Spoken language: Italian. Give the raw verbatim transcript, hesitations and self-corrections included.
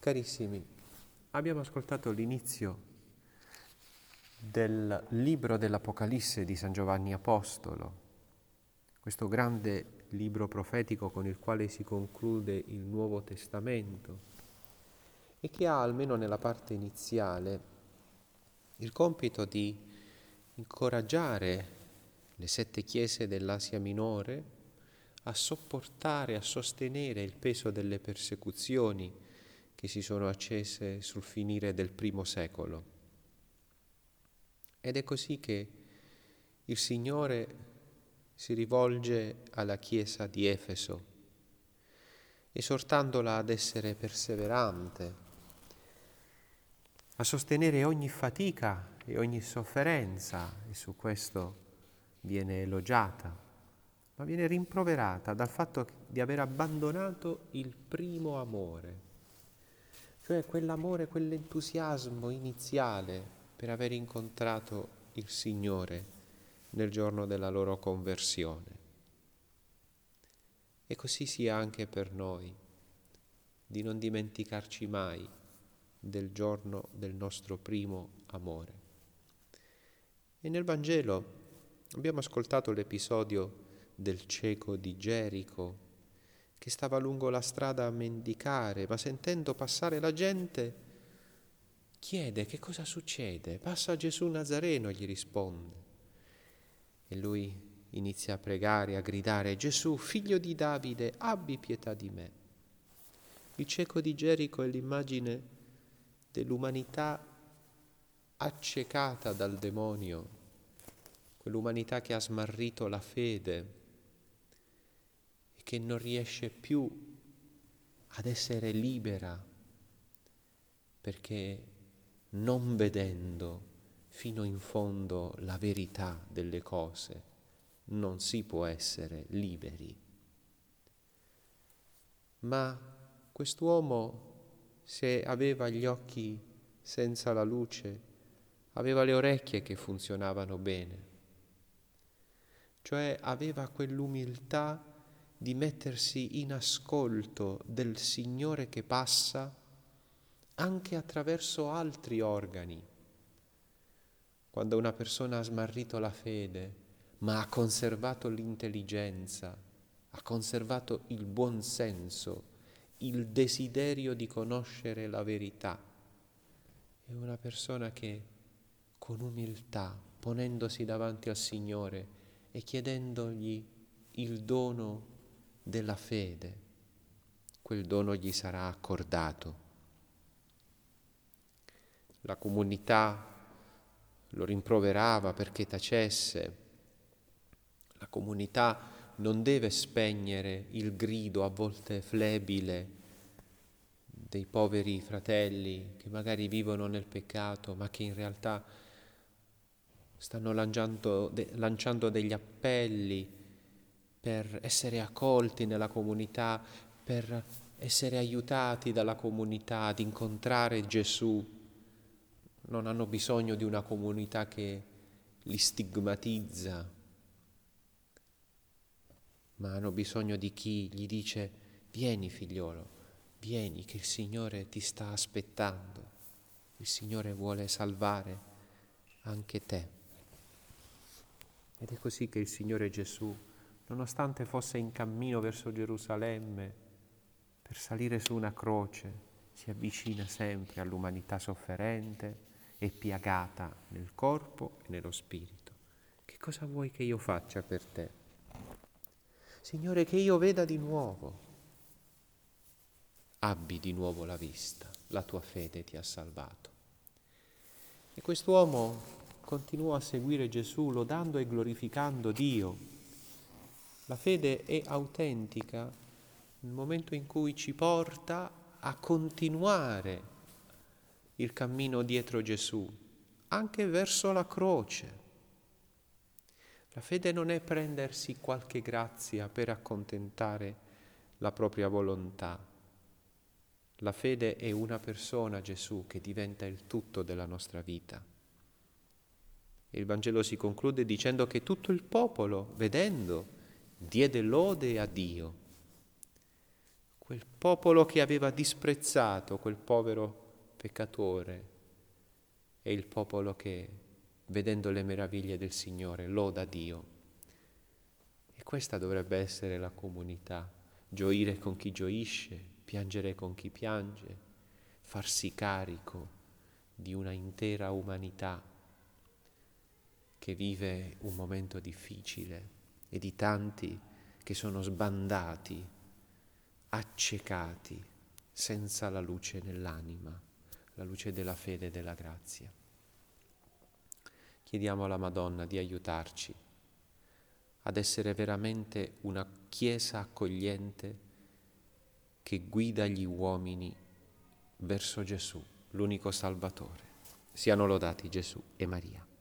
Carissimi, abbiamo ascoltato l'inizio del libro dell'Apocalisse di San Giovanni Apostolo, questo grande libro profetico con il quale si conclude il Nuovo Testamento e che ha, almeno nella parte iniziale, il compito di incoraggiare le sette chiese dell'Asia Minore a sopportare, a sostenere il peso delle persecuzioni che si sono accese sul finire del primo secolo. Ed è così che il Signore si rivolge alla Chiesa di Efeso, esortandola ad essere perseverante, a sostenere ogni fatica e ogni sofferenza, e su questo viene elogiata, ma viene rimproverata dal fatto di aver abbandonato il primo amore, cioè quell'amore, quell'entusiasmo iniziale per aver incontrato il Signore nel giorno della loro conversione. E così sia anche per noi, di non dimenticarci mai del giorno del nostro primo amore. E nel Vangelo abbiamo ascoltato l'episodio del cieco di Gerico, che stava lungo la strada a mendicare, ma sentendo passare la gente chiede: che cosa succede? Passa Gesù Nazareno, gli risponde. E lui inizia a pregare, a gridare: Gesù, figlio di Davide, abbi pietà di me. Il cieco di Gerico è l'immagine dell'umanità accecata dal demonio, quell'umanità che ha smarrito la fede, che non riesce più ad essere libera, perché non vedendo fino in fondo la verità delle cose non si può essere liberi. Ma quest'uomo, se aveva gli occhi senza la luce, aveva le orecchie che funzionavano bene, cioè aveva quell'umiltà di mettersi in ascolto del Signore che passa anche attraverso altri organi. Quando una persona ha smarrito la fede, ma ha conservato l'intelligenza, ha conservato il buon senso, il desiderio di conoscere la verità, è una persona che con umiltà, ponendosi davanti al Signore e chiedendogli il dono della fede, quel dono gli sarà accordato. La comunità lo rimproverava perché tacesse. La comunità non deve spegnere il grido a volte flebile dei poveri fratelli che magari vivono nel peccato, ma che in realtà stanno lanciando, de, lanciando degli appelli per essere accolti nella comunità, per essere aiutati dalla comunità ad incontrare Gesù. Non hanno bisogno di una comunità che li stigmatizza, ma hanno bisogno di chi gli dice: vieni figliolo, vieni che il Signore ti sta aspettando, il Signore vuole salvare anche te. Ed è così che il Signore Gesù, nonostante fosse in cammino verso Gerusalemme per salire su una croce, si avvicina sempre all'umanità sofferente e piagata nel corpo e nello spirito. Che cosa vuoi che io faccia per te? Signore, che io veda di nuovo. Abbi di nuovo la vista, la tua fede ti ha salvato. E quest'uomo continuò a seguire Gesù, lodando e glorificando Dio. La fede è autentica nel momento in cui ci porta a continuare il cammino dietro Gesù, anche verso la croce. La fede non è prendersi qualche grazia per accontentare la propria volontà. La fede è una persona, Gesù, che diventa il tutto della nostra vita. E il Vangelo si conclude dicendo che tutto il popolo, vedendo, diede lode a Dio. quel popolo che aveva disprezzato quel povero peccatore è il popolo che, vedendo le meraviglie del Signore, loda Dio. E questa dovrebbe essere la comunità: gioire con chi gioisce, piangere con chi piange, farsi carico di una intera umanità che vive un momento difficile e di tanti che sono sbandati, accecati, senza la luce nell'anima, la luce della fede e della grazia. Chiediamo alla Madonna di aiutarci ad essere veramente una Chiesa accogliente che guida gli uomini verso Gesù, l'unico Salvatore. Siano lodati Gesù e Maria.